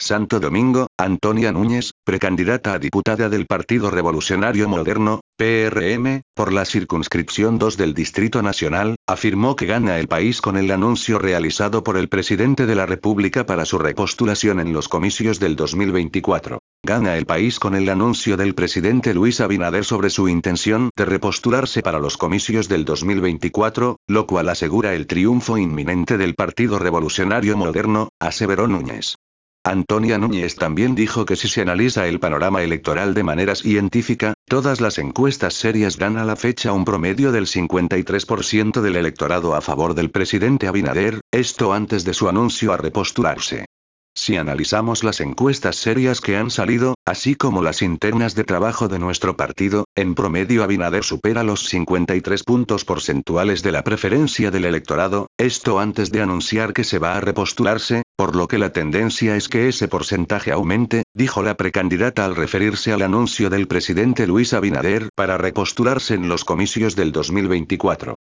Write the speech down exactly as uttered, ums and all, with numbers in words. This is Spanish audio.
Santo Domingo, Antonia Núñez, precandidata a diputada del Partido Revolucionario Moderno, P R M, por la circunscripción dos del Distrito Nacional, afirmó que gana el país con el anuncio realizado por el presidente de la República para su repostulación en los comicios del dos mil veinticuatro. Gana el país con el anuncio del presidente Luis Abinader sobre su intención de repostularse para los comicios del dos mil veinticuatro, lo cual asegura el triunfo inminente del Partido Revolucionario Moderno, aseveró Núñez. Antonia Núñez también dijo que si se analiza el panorama electoral de manera científica, todas las encuestas serias dan a la fecha un promedio del cincuenta y tres por ciento del electorado a favor del presidente Abinader, esto antes de su anuncio a repostularse. Si analizamos las encuestas serias que han salido, así como las internas de trabajo de nuestro partido, en promedio Abinader supera los cincuenta y tres puntos porcentuales de la preferencia del electorado, esto antes de anunciar que se va a repostularse, por lo que la tendencia es que ese porcentaje aumente, dijo la precandidata al referirse al anuncio del presidente Luis Abinader para repostularse en los comicios del dos mil veinticuatro.